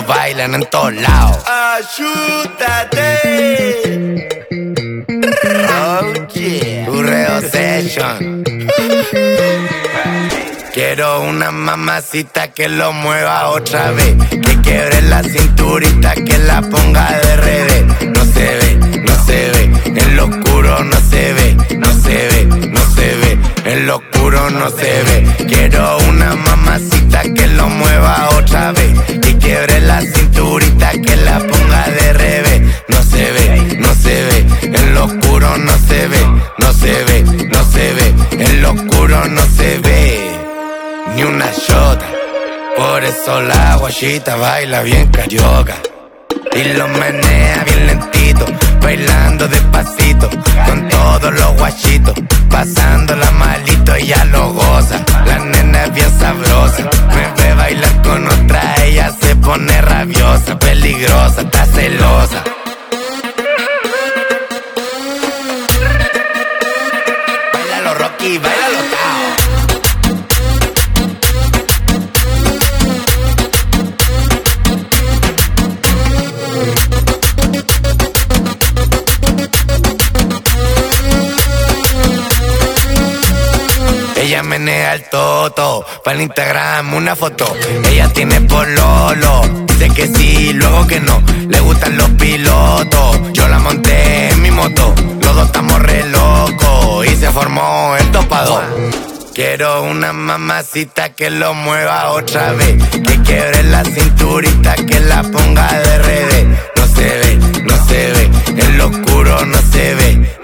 bailan en todos lados. Ayúdate. Oh yeah, Urreo Session. Quiero una mamacita que lo mueva otra vez, que quiebre la cinturita, que la ponga de revés. No se ve, no se ve, en lo oscuro no se ve, no se ve, no se ve, en lo oscuro no se ve. Quiero una mamacita que lo mueva otra vez, que quiebre la cinturita, que la ponga de revés. No se ve, no se ve, en lo oscuro no se ve, no se ve, no se ve, en lo oscuro no se ve. Ni una shota, por eso la guachita baila bien carioca y lo menea bien lentito, bailando despacito, con todos los guachitos, pasándola malito y ya lo goza. La nena es bien sabrosa, me ve bailar con otra, ella se pone rabiosa, peligrosa, está celosa. Bailalo Rocky, bailalo Tao. Ella menea el toto, para el Instagram una foto. Ella tiene pololo, dice que sí, luego que no. Le gustan los pilotos, yo la monté en mi moto. Los dos estamos re locos y se formó el topado. Quiero una mamacita que lo mueva otra vez, que quiebre la cinturita, que la ponga de revés. No se ve, no se ve, en lo oscuro no se ve,